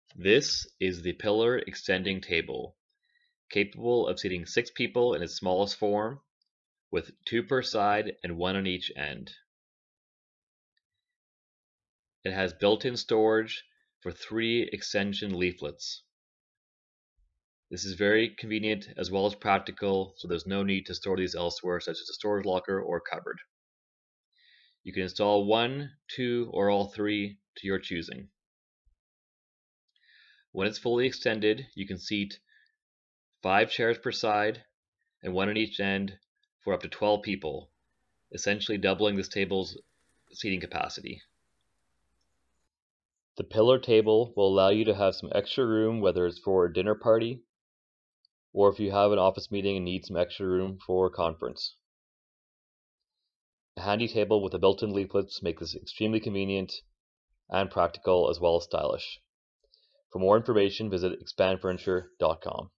This is the pillar extending table, capable of seating 6 people in its smallest form, with 2 per side and 1 on each end. It has built-in storage for 3 extension leaflets. This is very convenient as well as practical, so there's no need to store these elsewhere, such as a storage locker or cupboard. You can install 1, 2, or all 3 to your choosing. When it's fully extended, you can seat 5 chairs per side and 1 on each end for up to 12 people, essentially doubling this table's seating capacity. The pillar table will allow you to have some extra room, whether it's for a dinner party or if you have an office meeting and need some extra room for a conference. A handy table with the built-in leaflets make this extremely convenient and practical as well as stylish. For more information, visit expandfurniture.com.